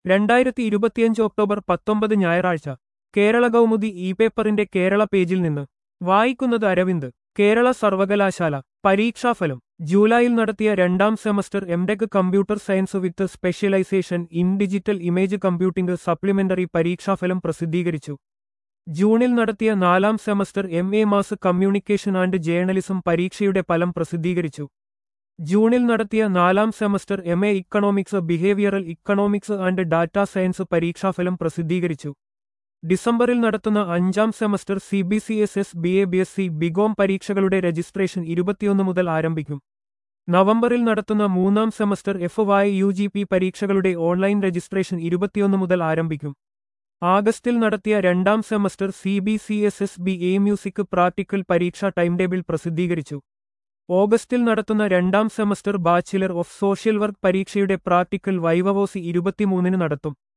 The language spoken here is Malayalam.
2025 ഒക്ടോബർ 19 ഞായറാഴ്ച കേരള കൗമുദി ഇ പേപ്പറിന്റെ കേരള പേജിൽ നിന്ന് വായിക്കുന്നത് അരവിന്ദ്. കേരള സർവകലാശാല പരീക്ഷാഫലം. ജൂലൈയിൽ നടത്തിയ രണ്ടാം semester MTech computer science with specialization in digital image computing supplementary പരീക്ഷാഫലം പ്രസിദ്ധീകരിച്ചു. ജൂണിൽ നടത്തിയ നാലാം semester MA. Mass communication and journalism പരീക്ഷയുടെ ഫലം പ്രസിദ്ധീകരിച്ചു. ജൂണിൽ നടത്തിയ നാലാം semester MA. Economics behavioural economics and data science പരീക്ഷാഫലം പ്രസിദ്ധീകരിച്ചു. ഡിസംബറിൽ നടത്തുന്ന അഞ്ചാം semester CBCSS BA BSc BCom പരീക്ഷകളുടെ രജിസ്ട്രേഷൻ 21 മുതൽ ആരംഭിക്കും. നവംബറിൽ നടത്തുന്ന മൂന്നാം സെമസ്റ്റർ FY UGP പരീക്ഷകളുടെ ഓൺലൈൻ രജിസ്ട്രേഷൻ 21 മുതൽ ആരംഭിക്കും. ആഗസ്റ്റിൽ നടത്തിയ രണ്ടാം semester CBCSS BA music practical പരീക്ഷാ ടൈംടേബിൾ പ്രസിദ്ധീകരിച്ചു. ഓഗസ്റ്റിൽ നടത്തുന്ന രണ്ടാം സെമസ്റ്റർ ബാച്ചിലർ ഓഫ് സോഷ്യൽ വർക്ക് പരീക്ഷയുടെ പ്രാക്ടിക്കൽ വൈവവോസി 23-ന് നടത്തും.